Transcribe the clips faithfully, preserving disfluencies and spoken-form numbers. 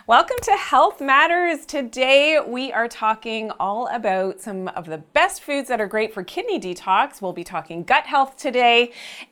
Welcome to Health Matters. Today we are talking all about some of the best foods that are great for kidney detox. We'll be talking gut health today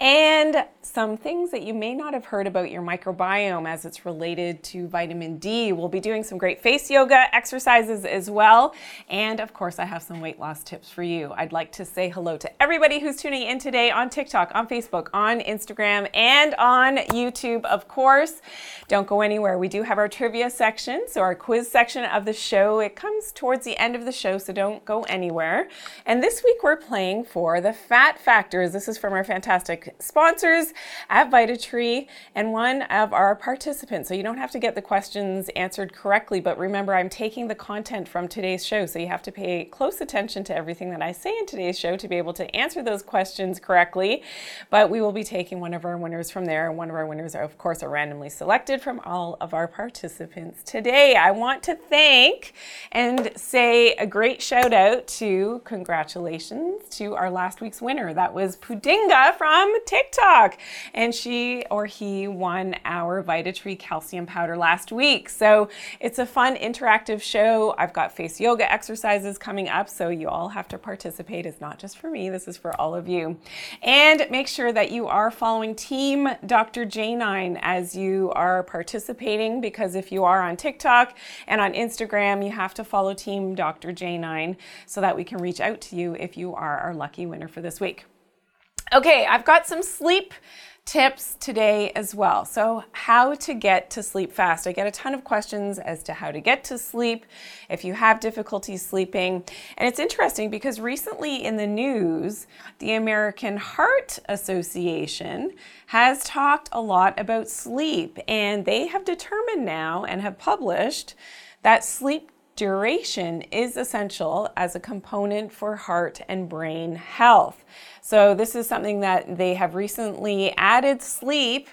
and some things that you may not have heard about your microbiome as it's related to vitamin D. We'll be doing some great face yoga exercises as well. And of course, I have some weight loss tips for you. I'd like to say hello to everybody who's tuning in today on TikTok, on Facebook, on Instagram, and on YouTube, of course. Don't go anywhere. We do have our trivia section, so our quiz section of the show. It comes towards the end of the show, so don't go anywhere. And this week we're playing for the fat factors. This is from our fantastic sponsors at VitaTree and one of our participants. So you don't have to get the questions answered correctly, but remember, I'm taking the content from today's show, so you have to pay close attention to everything that I say in today's show to be able to answer those questions correctly. But we will be taking one of our winners from there, and one of our winners are, of course, are randomly selected from all of our participants today. I want to thank and say a great shout out to congratulations to our last week's winner. That was Pudinga from TikTok, and she or he won our VitaTree calcium powder last week. So it's a fun interactive show. I've got face yoga exercises coming up, so you all have to participate. It's not just for me, this is for all of you. And make sure that you are following Team Doctor J nine as you are participating, because if you are on TikTok and on Instagram, you have to follow Team Doctor J nine so that we can reach out to you if you are our lucky winner for this week. Okay, I've got some sleep tips today as well. So how to get to sleep fast. I get a ton of questions as to how to get to sleep if you have difficulty sleeping. And it's interesting because recently in the news, the American Heart Association has talked a lot about sleep, and they have determined now and have published that sleep duration is essential as a component for heart and brain health. So this is something that they have recently added sleep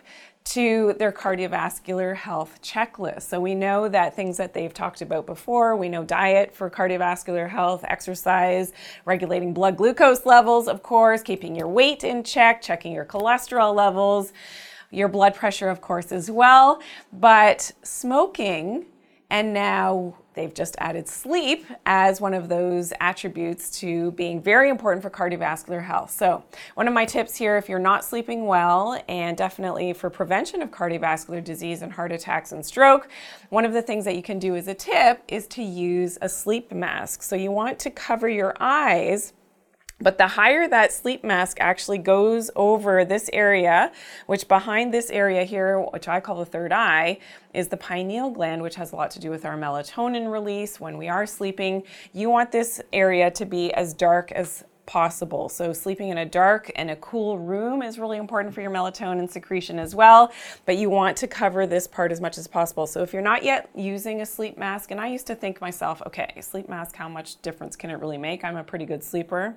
to their cardiovascular health checklist. So we know that things that they've talked about before, we know diet for cardiovascular health, exercise, regulating blood glucose levels, of course, keeping your weight in check, checking your cholesterol levels, your blood pressure, of course, as well. But smoking, and now they've just added sleep as one of those attributes to being very important for cardiovascular health. So one of my tips here, if you're not sleeping well, and definitely for prevention of cardiovascular disease and heart attacks and stroke, one of the things that you can do as a tip is to use a sleep mask. So you want to cover your eyes, but the higher that sleep mask actually goes over this area, which behind this area here, which I call the third eye, is the pineal gland, which has a lot to do with our melatonin release when we are sleeping. You want this area to be as dark as possible. So sleeping in a dark and a cool room is really important for your melatonin secretion as well, but you want to cover this part as much as possible. So if you're not yet using a sleep mask, and I used to think myself, okay, sleep mask, how much difference can it really make? I'm a pretty good sleeper.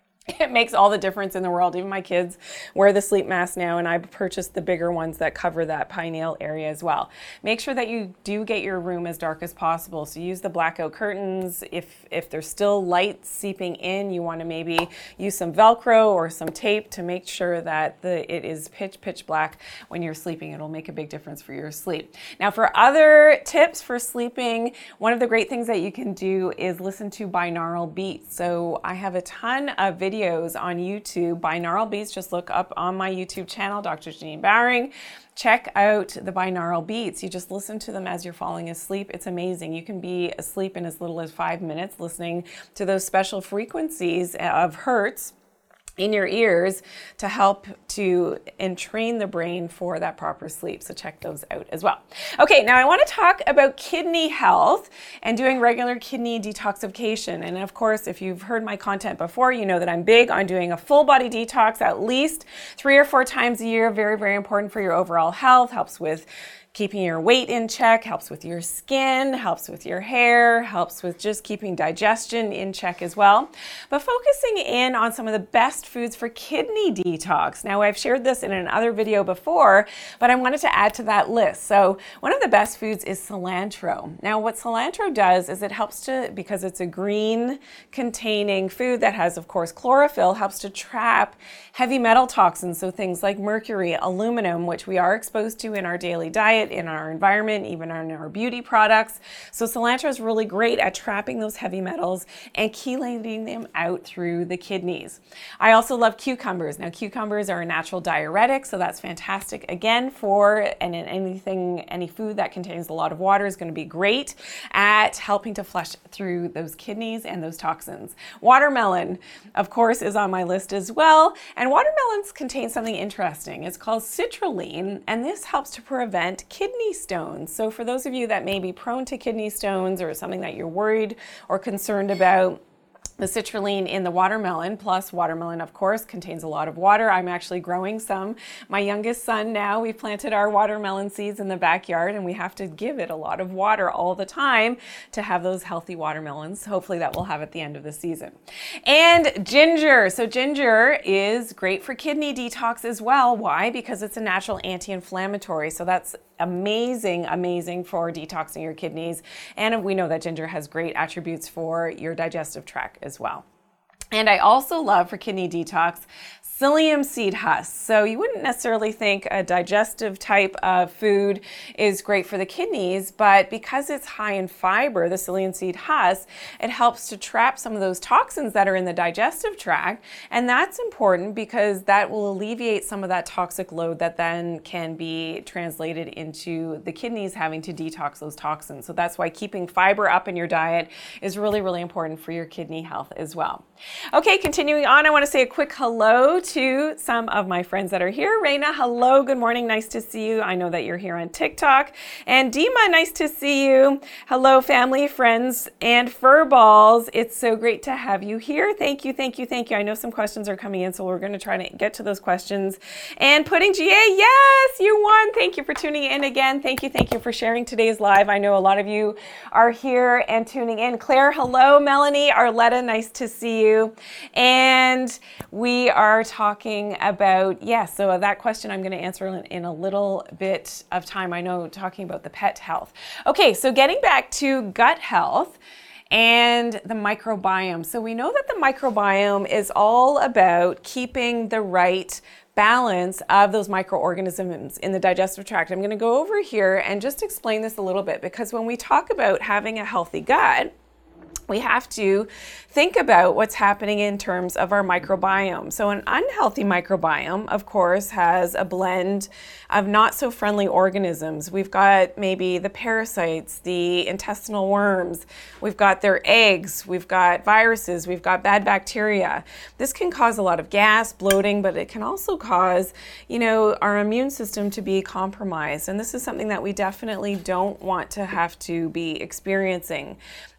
It makes all the difference in the world. Even my kids wear the sleep mask now, and I've purchased the bigger ones that cover that pineal area as well. Make sure that you do get your room as dark as possible. So use the blackout curtains. If if there's still light seeping in, you want to maybe use some Velcro or some tape to make sure that the it is pitch, pitch black when you're sleeping. It'll make a big difference for your sleep. Now, for other tips for sleeping, one of the great things that you can do is listen to binaural beats. So I have a ton of videos on YouTube, binaural beats. Just look up on my YouTube channel, Doctor Janine Bowring. Check out the binaural beats. You just listen to them as you're falling asleep. It's amazing. You can be asleep in as little as five minutes listening to those special frequencies of hertz in your ears to help to entrain the brain for that proper sleep. So check those out as well. Okay, now I want to talk about kidney health and doing regular kidney detoxification. And of course, if you've heard my content before, you know that I'm big on doing a full body detox at least three or four times a year. Very, very important for your overall health. Helps with keeping your weight in check, helps with your skin, helps with your hair, helps with just keeping digestion in check as well. But focusing in on some of the best foods for kidney detox. Now, I've shared this in another video before, but I wanted to add to that list. So one of the best foods is cilantro. Now, what cilantro does is it helps to, because it's a green containing food that has, of course, chlorophyll, helps to trap heavy metal toxins. So things like mercury, aluminum, which we are exposed to in our daily diet, it in our environment, even in our beauty products. So cilantro is really great at trapping those heavy metals and chelating them out through the kidneys. I also love cucumbers. Now, cucumbers are a natural diuretic, so that's fantastic again for and anything, any food that contains a lot of water is going to be great at helping to flush through those kidneys and those toxins. Watermelon, of course, is on my list as well. And watermelons contain something interesting. It's called citrulline, and this helps to prevent kidney stones. So for those of you that may be prone to kidney stones or something that you're worried or concerned about, the citrulline in the watermelon, plus watermelon, of course, contains a lot of water. I'm actually growing some. My youngest son now, we planted our watermelon seeds in the backyard, and we have to give it a lot of water all the time to have those healthy watermelons. Hopefully that we'll have at the end of the season. And ginger. So ginger is great for kidney detox as well. Why? Because it's a natural anti-inflammatory. So that's amazing, amazing for detoxing your kidneys. And we know that ginger has great attributes for your digestive tract as well. And I also love for kidney detox psyllium seed husk. So you wouldn't necessarily think a digestive type of food is great for the kidneys, but because it's high in fiber, the psyllium seed husk, it helps to trap some of those toxins that are in the digestive tract. And that's important because that will alleviate some of that toxic load that then can be translated into the kidneys having to detox those toxins. So that's why keeping fiber up in your diet is really, really important for your kidney health as well. Okay, continuing on, I want to say a quick hello to some of my friends that are here. Raina, hello, good morning, nice to see you. I know that you're here on TikTok. And Dima, nice to see you. Hello, family, friends, and fur balls. It's so great to have you here. Thank you, thank you, thank you. I know some questions are coming in, so we're going to try to get to those questions. And Pudding G A, yes, you won. Thank you for tuning in again. Thank you, thank you for sharing today's live. I know a lot of you are here and tuning in. Claire, hello. Melanie, Arletta, nice to see you. And we are talking about, yes, yeah, so that question I'm going to answer in, in a little bit of time. I know talking about the pet health. Okay, so getting back to gut health and the microbiome. So we know that the microbiome is all about keeping the right balance of those microorganisms in the digestive tract. I'm going to go over here and just explain this a little bit, because when we talk about having a healthy gut, we have to think about what's happening in terms of our microbiome. So an unhealthy microbiome, of course, has a blend of not so friendly organisms. We've got maybe the parasites, the intestinal worms, we've got their eggs, we've got viruses, we've got bad bacteria. This can cause a lot of gas, bloating, but it can also cause, you know, our immune system to be compromised. And this is something that we definitely don't want to have to be experiencing.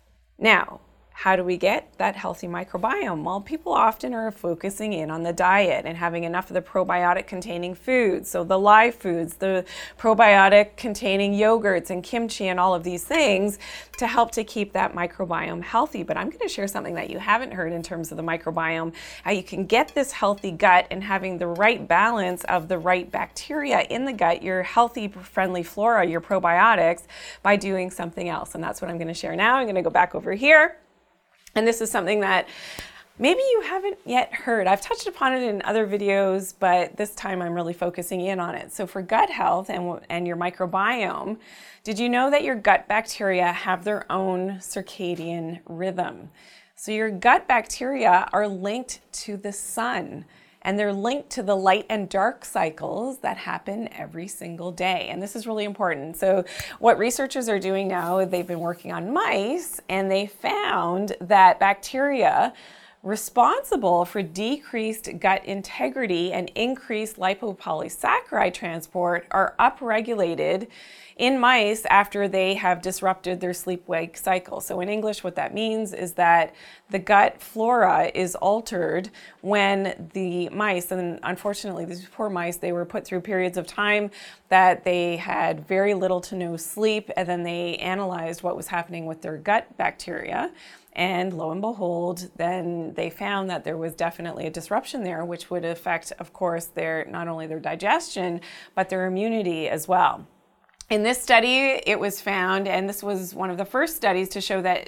Now, how do we get that healthy microbiome? Well, people often are focusing in on the diet and having enough of the probiotic containing foods. So the live foods, the probiotic containing yogurts and kimchi and all of these things to help to keep that microbiome healthy. But I'm going to share something that you haven't heard in terms of the microbiome, how you can get this healthy gut and having the right balance of the right bacteria in the gut, your healthy, friendly flora, your probiotics, by doing something else. And that's what I'm going to share now. I'm going to go back over here. And this is something that maybe you haven't yet heard. I've touched upon it in other videos, but this time I'm really focusing in on it. So for gut health and, and your microbiome, did you know that your gut bacteria have their own circadian rhythm? So your gut bacteria are linked to the sun, and they're linked to the light and dark cycles that happen every single day. And this is really important. So what researchers are doing now, they've been working on mice, and they found that bacteria responsible for decreased gut integrity and increased lipopolysaccharide transport are upregulated in mice after they have disrupted their sleep-wake cycle. So in English, what that means is that the gut flora is altered when the mice, and unfortunately these poor mice, they were put through periods of time that they had very little to no sleep, and then they analyzed what was happening with their gut bacteria. And lo and behold, then they found that there was definitely a disruption there, which would affect, of course, their not only their digestion, but their immunity as well. In this study, it was found, and this was one of the first studies to show that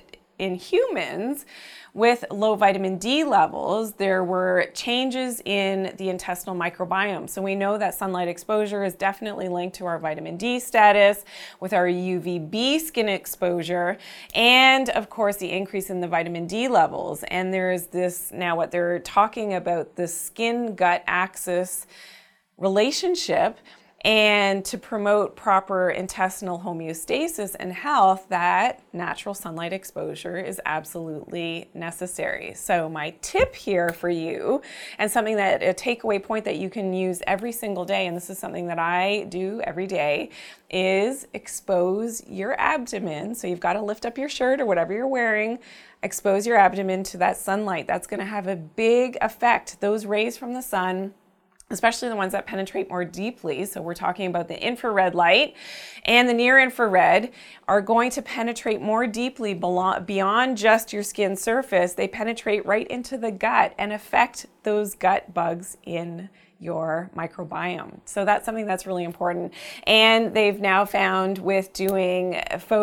in humans with low vitamin D levels, there were changes in the intestinal microbiome. So we know that sunlight exposure is definitely linked to our vitamin D status, with our U V B skin exposure, and of course the increase in the vitamin D levels. And there's this, now what they're talking about, the skin-gut axis relationship, and to promote proper intestinal homeostasis and health, that natural sunlight exposure is absolutely necessary. So my tip here for you, and something that, a takeaway point that you can use every single day, and this is something that I do every day, is expose your abdomen. So you've got to lift up your shirt or whatever you're wearing, expose your abdomen to that sunlight. That's going to have a big effect. Those rays from the sun, especially the ones that penetrate more deeply, so we're talking about the infrared light and the near infrared, are going to penetrate more deeply beyond just your skin surface. They penetrate right into the gut and affect those gut bugs in your microbiome. So that's something that's really important. And they've now found with doing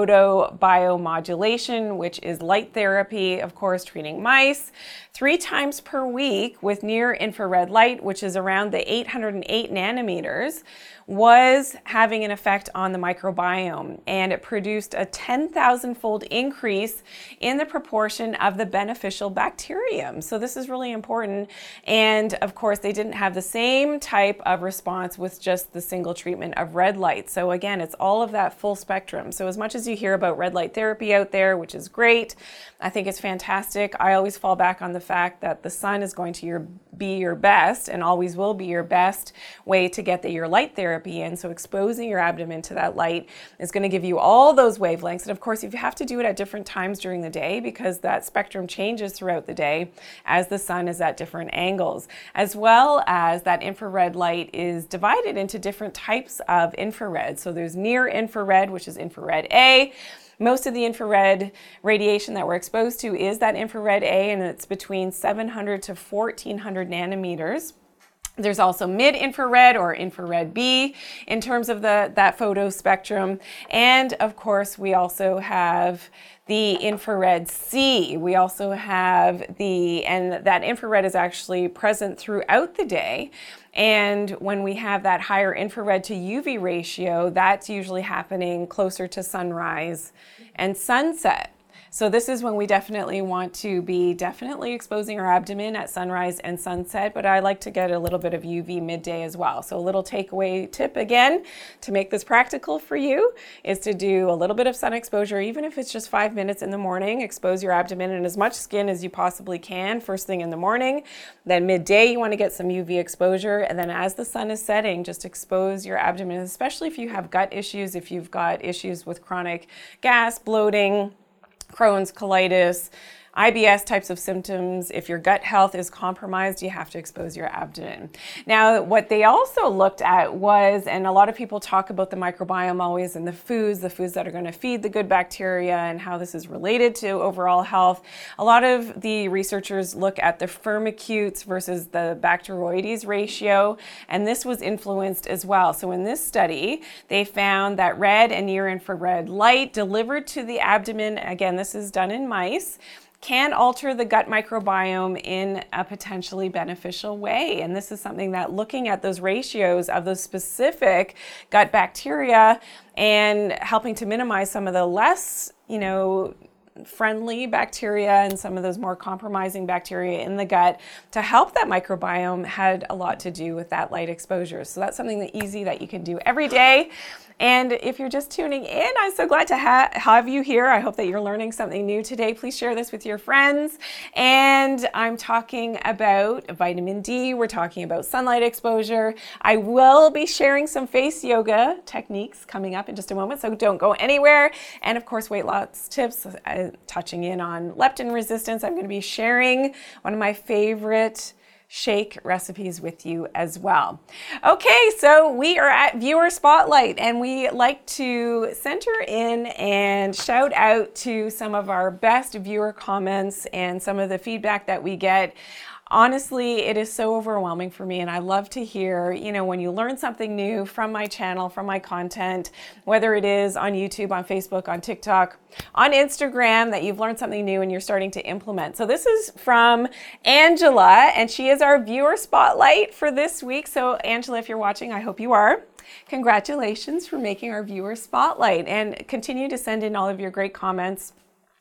photobiomodulation, which is light therapy, of course, treating mice three times per week with near infrared light, which is around the eight hundred eight nanometers, was having an effect on the microbiome. And it produced a ten thousand fold increase in the proportion of the beneficial bacterium. So this is really important. And of course, they didn't have the same type of response with just the single treatment of red light. So again, it's all of that full spectrum. So as much as you hear about red light therapy out there, which is great, I think it's fantastic, I always fall back on the fact that the sun is going to your, be your best and always will be your best way to get the, your light therapy in. So exposing your abdomen to that light is going to give you all those wavelengths. And of course, you have to do it at different times during the day because that spectrum changes throughout the day as the sun is at different angles, as well as that infrared light is divided into different types of infrared. So there's near infrared, which is infrared A. Most of the infrared radiation that we're exposed to is that infrared A, and it's between seven hundred to fourteen hundred nanometers. There's also mid-infrared or infrared B in terms of the that photo spectrum. And of course, we also have the infrared C. We also have the, and that infrared is actually present throughout the day. And when we have that higher infrared to U V ratio, that's usually happening closer to sunrise and sunset. So this is when we definitely want to be definitely exposing our abdomen at sunrise and sunset, but I like to get a little bit of U V midday as well. So a little takeaway tip again, to make this practical for you, is to do a little bit of sun exposure, even if it's just five minutes in the morning. Expose your abdomen and as much skin as you possibly can first thing in the morning. Then midday you want to get some U V exposure, and then as the sun is setting, just expose your abdomen, especially if you have gut issues, if you've got issues with chronic gas, bloating, Crohn's, colitis, I B S types of symptoms. If your gut health is compromised, you have to expose your abdomen. Now, what they also looked at was, and a lot of people talk about the microbiome always and the foods, the foods that are going to feed the good bacteria and how this is related to overall health. A lot of the researchers look at the firmicutes versus the Bacteroides ratio, and this was influenced as well. So in this study, they found that red and near infrared light delivered to the abdomen, again, this is done in mice, can alter the gut microbiome in a potentially beneficial way. And this is something that, looking at those ratios of those specific gut bacteria and helping to minimize some of the less, you know, friendly bacteria and some of those more compromising bacteria in the gut to help that microbiome, had a lot to do with that light exposure. So that's something that easy that you can do every day. And if you're just tuning in, I'm so glad to ha- have you here. I hope that you're learning something new today. Please share this with your friends. And I'm talking about vitamin D. We're talking about sunlight exposure. I will be sharing some face yoga techniques coming up in just a moment, so don't go anywhere. And of course, weight loss tips, uh, touching in on leptin resistance. I'm going to be sharing one of my favorite shake recipes with you as well. Okay, so we are at Viewer Spotlight, and we like to center in and shout out to some of our best viewer comments and some of the feedback that we get Honestly, it is so overwhelming for me, and I love to hear, you know, when you learn something new from my channel, from my content, whether it is on YouTube, on Facebook, on TikTok, on Instagram, that you've learned something new and you're starting to implement. So this is from Angela, and she is our viewer spotlight for this week. So Angela, if you're watching, I hope you are. Congratulations for making our viewer spotlight, and continue to send in all of your great comments,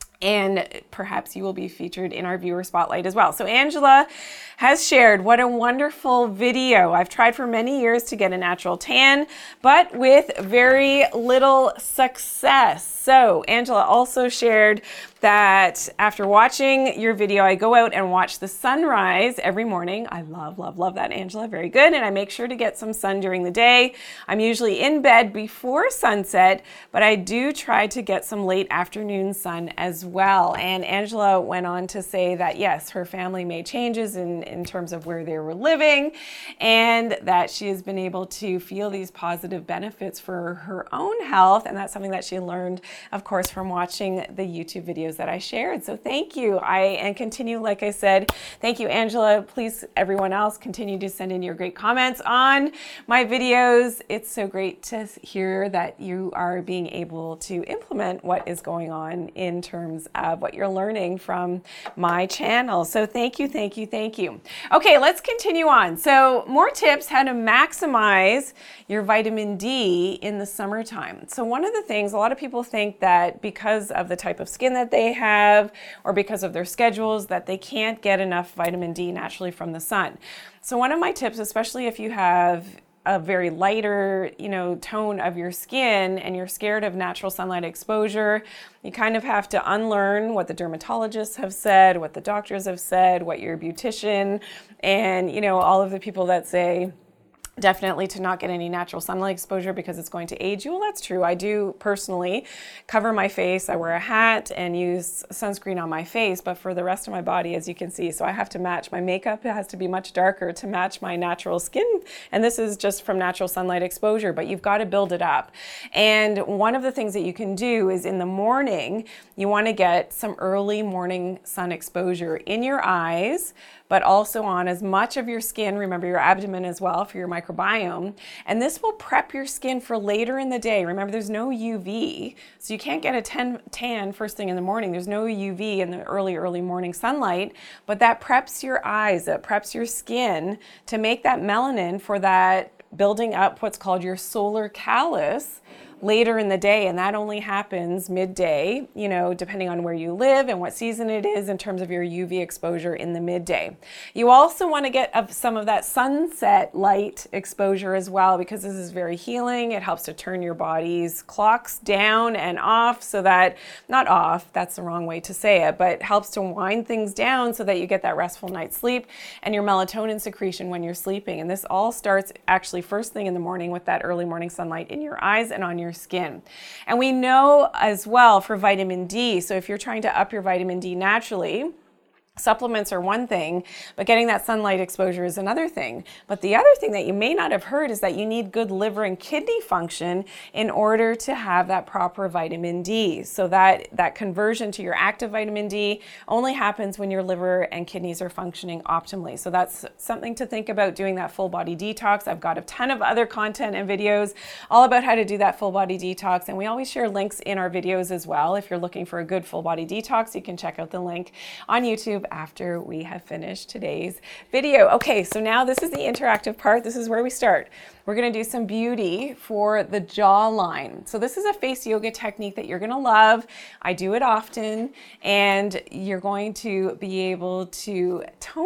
and perhaps you will be featured in our viewer spotlight as well. So Angela has shared, what a wonderful video. I've tried for many years to get a natural tan, but with very little success. So Angela also shared that after watching your video, I go out and watch the sunrise every morning. I love, love, love that, Angela. Very good. And I make sure to get some sun during the day. I'm usually in bed before sunset, but I do try to get some late afternoon sun as well. And Angela went on to say that, yes, her family made changes in, in terms of where they were living, and that she has been able to feel these positive benefits for her own health. And that's something that she learned, of course, from watching the YouTube videos that I shared. So thank you. I and continue, like I said, thank you, Angela. Please, everyone else, continue to send in your great comments on my videos. It's so great to hear that you are being able to implement what is going on in terms of what you're learning from my channel. So thank you, thank you, thank you. Okay, let's continue on. So more tips how to maximize your vitamin D in the summertime. So one of the things, a lot of people think that because of the type of skin that they have, or because of their schedules, that they can't get enough vitamin D naturally from the sun. So one of my tips, especially if you have a very lighter, you know, tone of your skin and you're scared of natural sunlight exposure, you kind of have to unlearn what the dermatologists have said, what the doctors have said, what your beautician, and, you know, all of the people that say definitely to not get any natural sunlight exposure because it's going to age you. Well, that's true. I do personally cover my face. I wear a hat and use sunscreen on my face, but for the rest of my body, as you can see, so I have to match. My makeup has to be much darker to match my natural skin. And this is just from natural sunlight exposure, but you've got to build it up. And one of the things that you can do is in the morning, you want to get some early morning sun exposure in your eyes, but also on as much of your skin, remember your abdomen as well for your microbiome. And this will prep your skin for later in the day. Remember, there's no U V, so you can't get a tan, tan first thing in the morning. There's no U V in the early, early morning sunlight, but that preps your eyes, that preps your skin to make that melanin for that building up what's called your solar callus later in the day, and that only happens midday, you know, depending on where you live and what season it is in terms of your U V exposure in the midday. You also want to get some of that sunset light exposure as well, because this is very healing. It helps to turn your body's clocks down and off so that, not off, that's the wrong way to say it, but helps to wind things down so that you get that restful night's sleep and your melatonin secretion when you're sleeping. And this all starts actually first thing in the morning with that early morning sunlight in your eyes and on your skin. And we know as well for vitamin D, so if you're trying to up your vitamin D naturally, supplements are one thing, but getting that sunlight exposure is another thing. But the other thing that you may not have heard is that you need good liver and kidney function in order to have that proper vitamin D. So that, that conversion to your active vitamin D only happens when your liver and kidneys are functioning optimally. So that's something to think about, doing that full body detox. I've got a ton of other content and videos all about how to do that full body detox. And we always share links in our videos as well. If you're looking for a good full body detox, you can check out the link on YouTube after we have finished today's video. Okay, so now this is the interactive part. This is where we start. We're gonna do some beauty for the jawline. So this is a face yoga technique that you're gonna love. I do it often, and you're going to be able to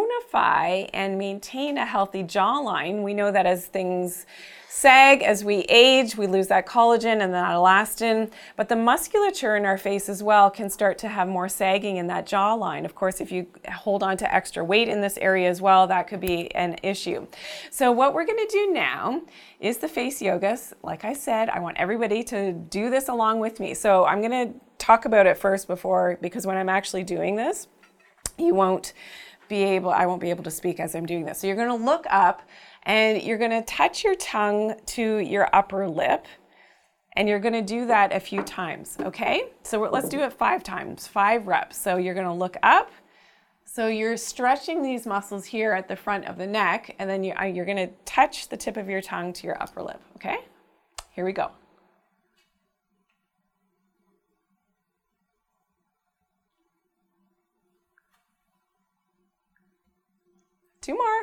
tonify and maintain a healthy jawline. We know that as things sag, as we age, we lose that collagen and that elastin, but the musculature in our face as well can start to have more sagging in that jawline. Of course, if you hold on to extra weight in this area as well, that could be an issue. So what we're gonna do now is the face yoga. Like I said, I want everybody to do this along with me. So I'm gonna talk about it first before, because when I'm actually doing this, you won't be able, I won't be able to speak as I'm doing this. So you're gonna look up and you're gonna touch your tongue to your upper lip, and you're gonna do that a few times, okay? So let's do it five times, five reps. So you're gonna look up, So you're stretching these muscles here at the front of the neck, and then you, uh, you're gonna touch the tip of your tongue to your upper lip, okay? Here we go. Two more.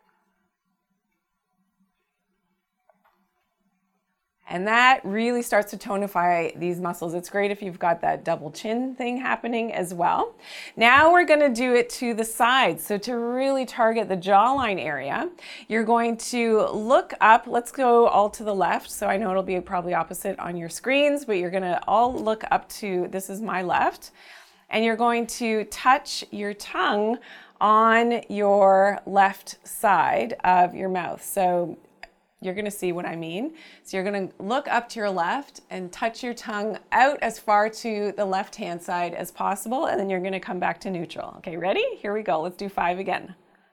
And that really starts to tonify these muscles. It's great if you've got that double chin thing happening as well. Now we're gonna do it to the sides. So to really target the jawline area, you're going to look up, let's go all to the left. So I know it'll be probably opposite on your screens, but you're gonna all look up to, this is my left, and you're going to touch your tongue on your left side of your mouth. So you're gonna see what I mean. So you're gonna look up to your left and touch your tongue out as far to the left-hand side as possible, and then you're gonna come back to neutral. Okay, ready? Here we go. Let's do five again.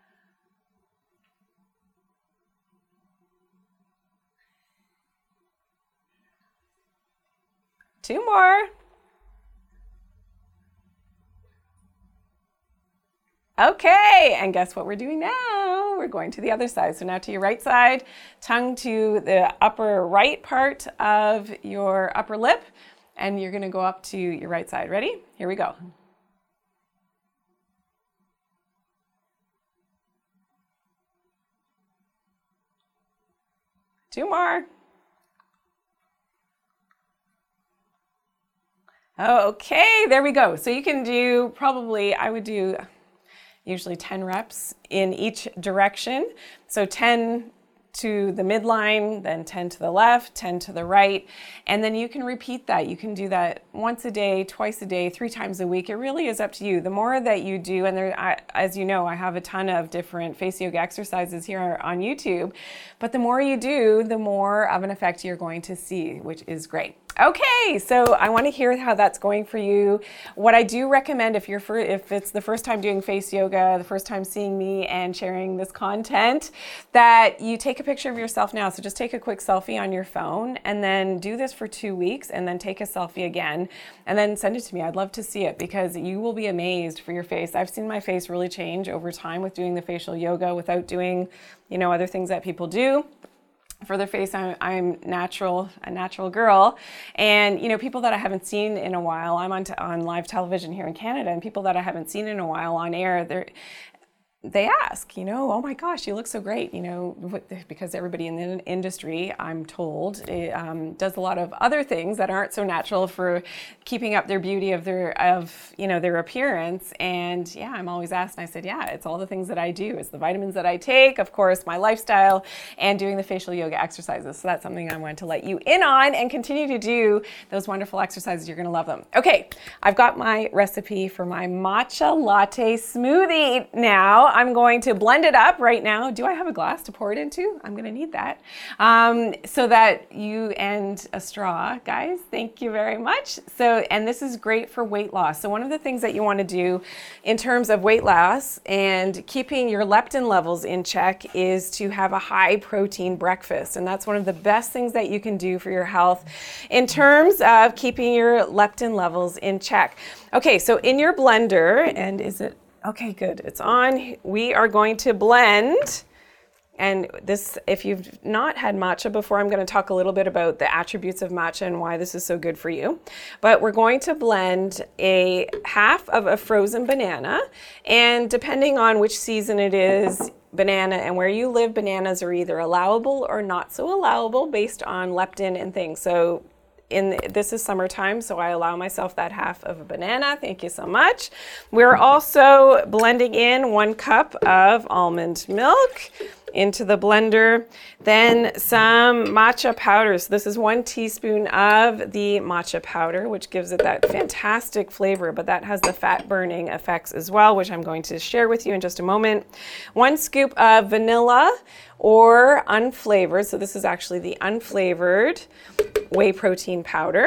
Two more. Okay, and guess what we're doing now? We're going to the other side. So now to your right side, tongue to the upper right part of your upper lip, and you're gonna go up to your right side. Ready? Here we go. Two more. Okay, there we go. So you can do probably, I would do usually ten reps in each direction. So ten to the midline, then ten to the left, ten to the right, and then you can repeat that. You can do that once a day, twice a day, three times a week. It really is up to you. The more that you do, and there, I, as you know, I have a ton of different face yoga exercises here on YouTube, but the more you do, the more of an effect you're going to see, which is great. Okay, so I want to hear how that's going for you. What I do recommend, if you're for, if it's the first time doing face yoga, the first time seeing me and sharing this content, that you take a picture of yourself now. So just take a quick selfie on your phone and then do this for two weeks and then take a selfie again and then send it to me. I'd love to see it because you will be amazed for your face. I've seen my face really change over time with doing the facial yoga without doing, you know, other things that people do. For the face, I'm, I'm natural, a natural girl. And, you know, people that I haven't seen in a while, I'm on, t- on live television here in Canada, and people that I haven't seen in a while on air, they're, they ask, you know, oh my gosh, you look so great, you know, because everybody in the industry, I'm told, it, um, does a lot of other things that aren't so natural for keeping up their beauty of their, of, you know, their appearance. And yeah, I'm always asked, and I said, yeah, it's all the things that I do. It's the vitamins that I take, of course, my lifestyle, and doing the facial yoga exercises. So that's something I wanted to let you in on and continue to do those wonderful exercises. You're going to love them. Okay, I've got my recipe for my matcha latte smoothie now. I'm going to blend it up right now. Do I have a glass to pour it into? I'm going to need that. Um, so that you, and a straw, guys, thank you very much. So, and this is great for weight loss. So one of the things that you want to do in terms of weight loss and keeping your leptin levels in check is to have a high protein breakfast. And that's one of the best things that you can do for your health in terms of keeping your leptin levels in check. Okay, so in your blender, and is it okay, good. It's on. We are going to blend, and this, if you've not had matcha before, I'm going to talk a little bit about the attributes of matcha and why this is so good for you. But we're going to blend a half of a frozen banana, and depending on which season it is, banana and where you live, bananas are either allowable or not so allowable based on leptin and things. So In, this is summertime, so I allow myself that half of a banana. Thank you so much. We're also blending in one cup of almond milk into the blender. Then some matcha powder. So this is one teaspoon of the matcha powder, which gives it that fantastic flavor, but that has the fat burning effects as well, which I'm going to share with you in just a moment. One scoop of vanilla or unflavored. So this is actually the unflavored whey protein powder.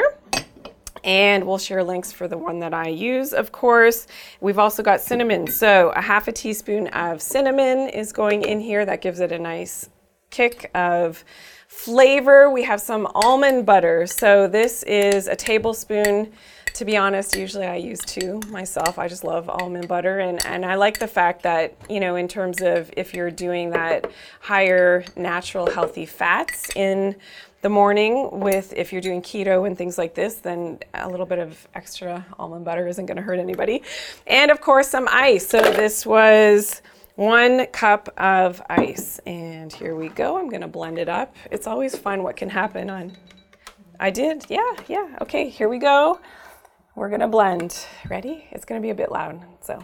And we'll share links for the one that I use, of course. We've also got cinnamon. So a half a teaspoon of cinnamon is going in here. That gives it a nice kick of flavor, we have some almond butter. So this is a tablespoon. To be honest, usually I use two myself. I just love almond butter. And, and I like the fact that, you know, in terms of if you're doing that higher natural healthy fats in the morning with, if you're doing keto and things like this, then a little bit of extra almond butter isn't going to hurt anybody. And of course, some ice. So this was one cup of ice. And here we go. I'm going to blend it up. It's always fun what can happen on. I did. Yeah. Yeah. Okay. Here we go. We're gonna blend. Ready? It's gonna be a bit loud, so.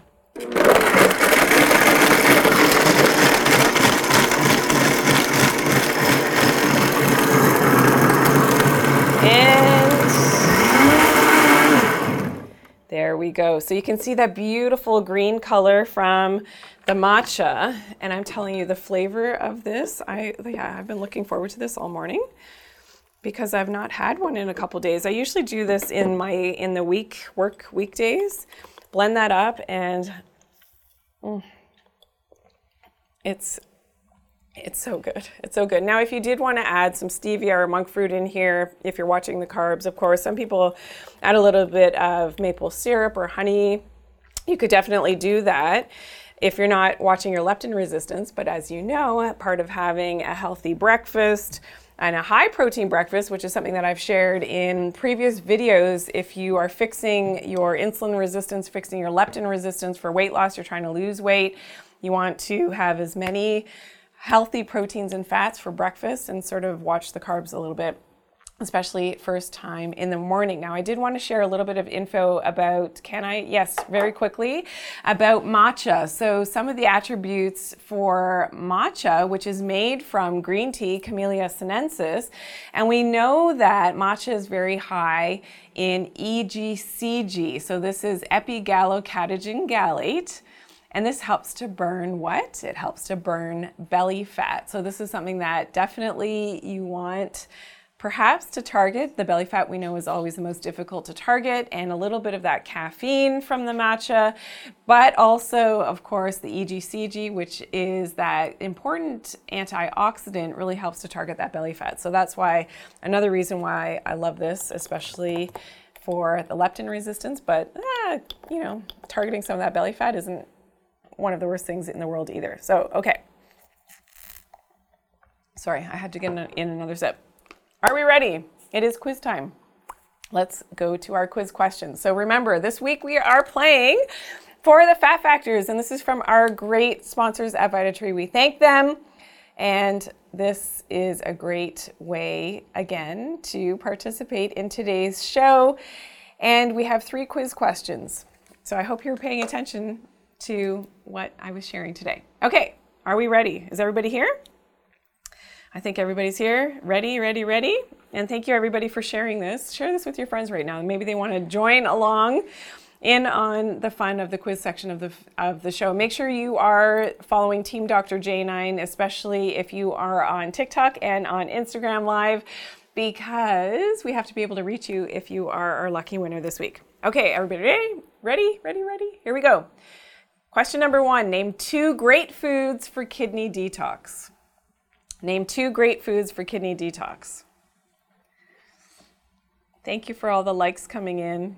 And there we go. So you can see that beautiful green color from the matcha. And I'm telling you, the flavor of this, I, yeah, I've been looking forward to this all morning, because I've not had one in a couple days. I usually do this in my in the week work weekdays, blend that up, and mm, it's it's so good. It's so good. Now, if you did want to add some stevia or monk fruit in here, if you're watching the carbs, of course, some people add a little bit of maple syrup or honey. You could definitely do that if you're not watching your leptin resistance. But as you know, part of having a healthy breakfast and a high protein breakfast, which is something that I've shared in previous videos, if you are fixing your insulin resistance, fixing your leptin resistance for weight loss, you're trying to lose weight, you want to have as many healthy proteins and fats for breakfast and sort of watch the carbs a little bit, especially first time in the morning. Now, I did want to share a little bit of info about, can I? Yes, very quickly, about matcha. So some of the attributes for matcha, which is made from green tea, Camellia sinensis, and we know that matcha is very high in E G C G. So this is epigallocatechin gallate. And this helps to burn what? It helps to burn belly fat. So this is something that definitely you want perhaps to target. The belly fat we know is always the most difficult to target, and a little bit of that caffeine from the matcha, but also, of course, the E G C G, which is that important antioxidant, really helps to target that belly fat. So that's why, another reason why I love this, especially for the leptin resistance, but ah, you know, targeting some of that belly fat isn't one of the worst things in the world either. So, okay. Sorry, I had to get in another sip. Are we ready? It is quiz time. Let's go to our quiz questions. So remember, this week we are playing for the fat factors, and this is from our great sponsors at VitaTree. We thank them, and this is a great way, again, to participate in today's show. And we have three quiz questions. So I hope you're paying attention to what I was sharing today. Okay, are we ready? Is everybody here? I think everybody's here. Ready, ready, ready. And thank you everybody for sharing this. Share this with your friends right now. Maybe they want to join along in on the fun of the quiz section of the of the show. Make sure you are following Team Doctor J nine, especially if you are on TikTok and on Instagram Live, because we have to be able to reach you if you are our lucky winner this week. Okay, everybody ready? Ready, ready, ready? Here we go. Question number one, name two great foods for kidney detox. Name two great foods for kidney detox. Thank you for all the likes coming in.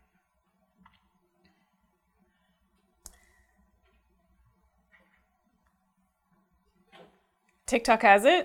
TikTok has it.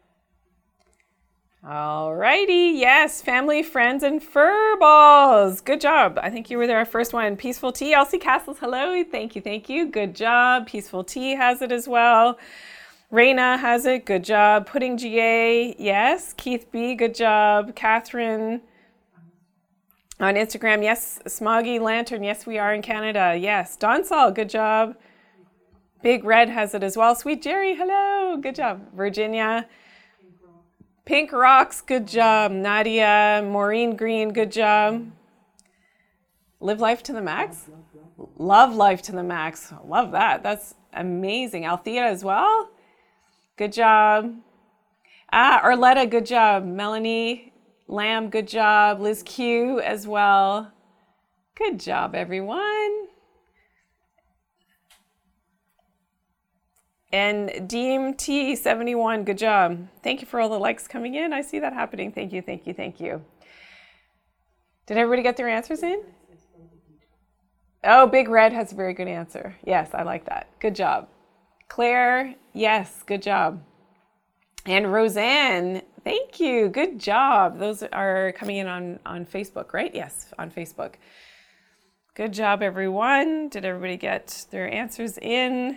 All righty, yes, family, friends, and fur balls. Good job. I think you were there our first one. Peaceful Tea, Elsie Castles, hello. Thank you, thank you. Good job. Peaceful Tea has it as well. Raina has it, good job. Pudding G A, yes. Keith B, good job. Catherine on Instagram, yes. Smoggy Lantern, yes, we are in Canada, yes. Donsall, good job. Big Red has it as well. Sweet Jerry, hello, good job. Virginia. Pink Rocks, good job. Nadia, Maureen Green, good job. Live Life to the Max? Love Life to the Max. Love that. That's amazing. Althea as well. Good job. Ah, Arletta, good job. Melanie Lamb, good job. Liz Q as well. Good job, everyone. And Deem T seventy-one, good job. Thank you for all the likes coming in. I see that happening. Thank you, thank you, thank you. Did everybody get their answers in? Oh, Big Red has a very good answer. Yes, I like that. Good job. Claire, yes, good job. And Roseanne, thank you. Good job. Those are coming in on, on Facebook, right? Yes, on Facebook. Good job, everyone. Did everybody get their answers in?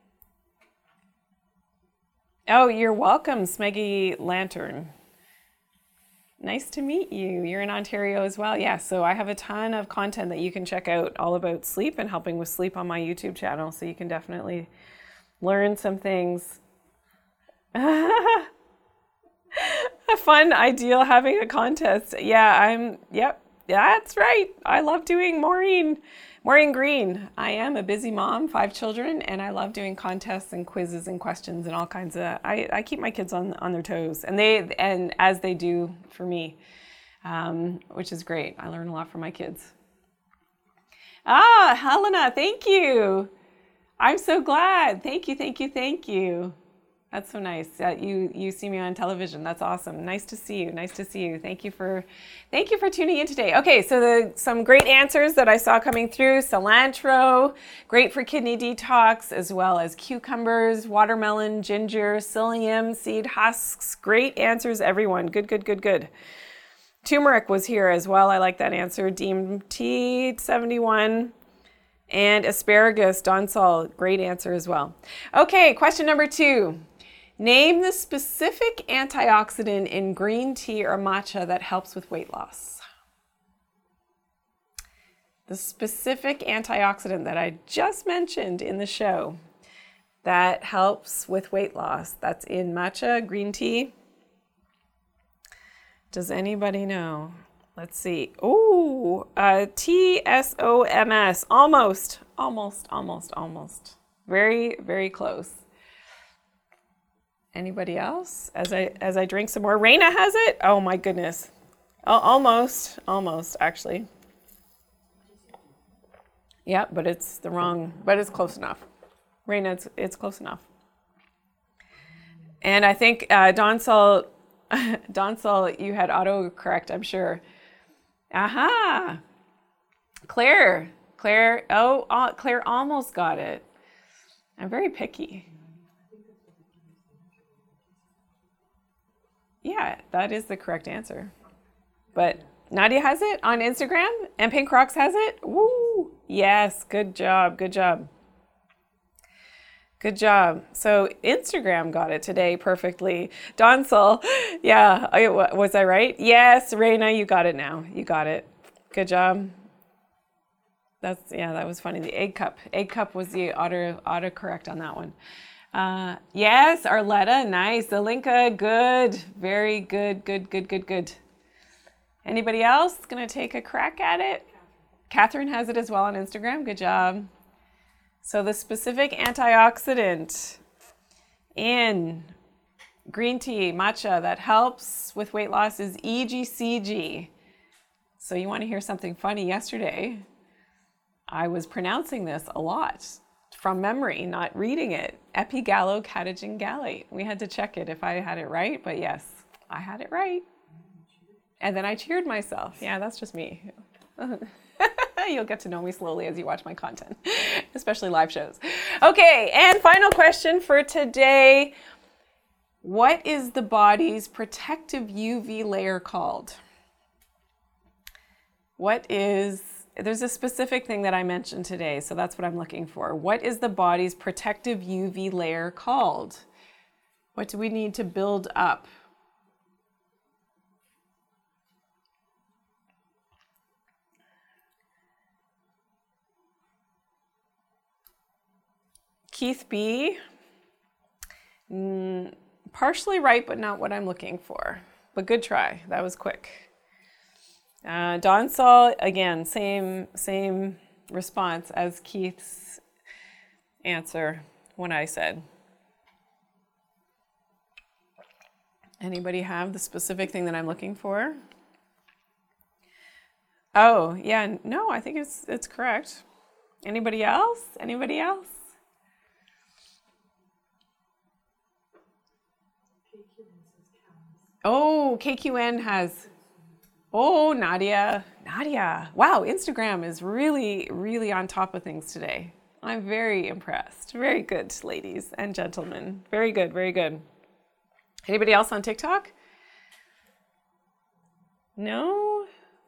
Oh, you're welcome, Smeggy Lantern. Nice to meet you. You're in Ontario as well. Yeah, so I have a ton of content that you can check out all about sleep and helping with sleep on my YouTube channel. So you can definitely learn some things. A fun ideal having a contest. Yeah, I'm, yep, that's right. I love doing Maureen. Maureen Green. I am a busy mom, five children, and I love doing contests and quizzes and questions and all kinds of, I, I keep my kids on, on their toes, and they, and as they do for me, um, which is great. I learn a lot from my kids. Ah, Helena, thank you. I'm so glad. Thank you, thank you, thank you. That's so nice that you you see me on television. That's awesome. Nice to see you. Nice to see you. Thank you for thank you for tuning in today. Okay, so the some great answers that I saw coming through: cilantro, great for kidney detox, as well as cucumbers, watermelon, ginger, psyllium, seed husks. Great answers, everyone. Good, good, good, good. Turmeric was here as well. I like that answer. Deem T seventy-one. And asparagus, Donsol, great answer as well. Okay, question number two. Name the specific antioxidant in green tea or matcha that helps with weight loss. The specific antioxidant that I just mentioned in the show that helps with weight loss. That's in matcha, green tea. Does anybody know? Let's see. Oh, uh, T S O M S. Almost, almost, almost, almost. Very, very close. Anybody else? As I as I drink some more. Raina has it? Oh my goodness. Oh, almost, almost actually. Yeah, but it's the wrong, but it's close enough. Raina, it's, it's close enough. And I think uh, Donsol, Donsol, you had autocorrect, I'm sure. Aha! Claire, Claire, oh, uh, Claire almost got it. I'm very picky. Yeah, that is the correct answer. But Nadia has it on Instagram and Pink Rocks has it. Woo! Yes, good job, good job. Good job. So Instagram got it today perfectly. Donsol, yeah, I, was I right? Yes, Raina, you got it now. You got it. Good job. That's, yeah, that was funny. The egg cup. Egg cup was the auto autocorrect on that one. Uh, yes, Arletta, nice. Zelinka, good. Very good, good, good, good, good. Anybody else gonna take a crack at it? Catherine has it as well on Instagram. Good job. So the specific antioxidant in green tea, matcha, that helps with weight loss is E G C G. So you want to hear something funny? Yesterday, I was pronouncing this a lot from memory, not reading it. Epigallocatechin gallate. We had to check it if I had it right, but yes, I had it right. And then I cheered myself. Yeah, that's just me. You'll get to know me slowly as you watch my content, especially live shows. Okay, and final question for today. What is the body's protective U V layer called? What is, there's a specific thing that I mentioned today, so that's what I'm looking for. What is the body's protective U V layer called? What do we need to build up? Keith B, mm, partially right, but not what I'm looking for. But good try. That was quick. Uh, Donsol, again, same same response as Keith's answer when I said. Anybody have the specific thing that I'm looking for? Oh, yeah, no, I think it's it's correct. Anybody else? Anybody else? Oh, K Q N has, oh, Nadia, Nadia. Wow, Instagram is really, really on top of things today. I'm very impressed. Very good, ladies and gentlemen. Very good, very good. Anybody else on TikTok? No?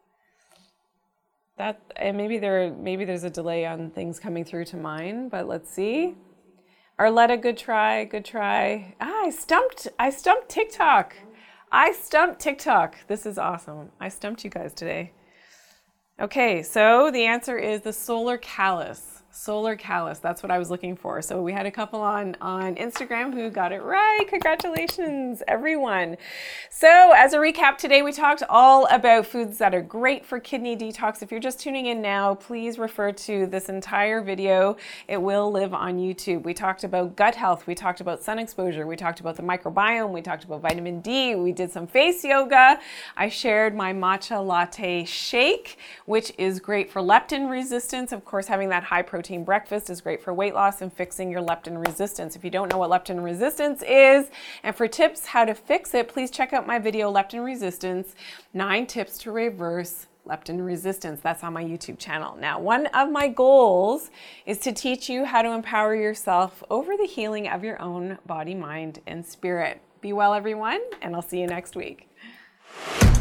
That, and maybe there, maybe there's a delay on things coming through to mine, but let's see. Arletta, good try, good try. Ah, I stumped, I stumped TikTok. I stumped TikTok. This is awesome. I stumped you guys today. Okay, so the answer is the solar callus. Solar callus, that's what I was looking for. So we had a couple on, on Instagram who got it right. Congratulations, everyone. So as a recap, today we talked all about foods that are great for kidney detox. If you're just tuning in now, please refer to this entire video. It will live on YouTube. We talked about gut health. We talked about sun exposure. We talked about the microbiome. We talked about vitamin D. We did some face yoga. I shared my matcha latte shake, which is great for leptin resistance. Of course, having that high protein breakfast is great for weight loss and fixing your leptin resistance. If you don't know what leptin resistance is, and for tips how to fix it, please check out my video, Leptin Resistance, nine tips to reverse leptin resistance. That's on my YouTube channel. Now, one of my goals is to teach you how to empower yourself over the healing of your own body, mind, and spirit. Be well, everyone, and I'll see you next week.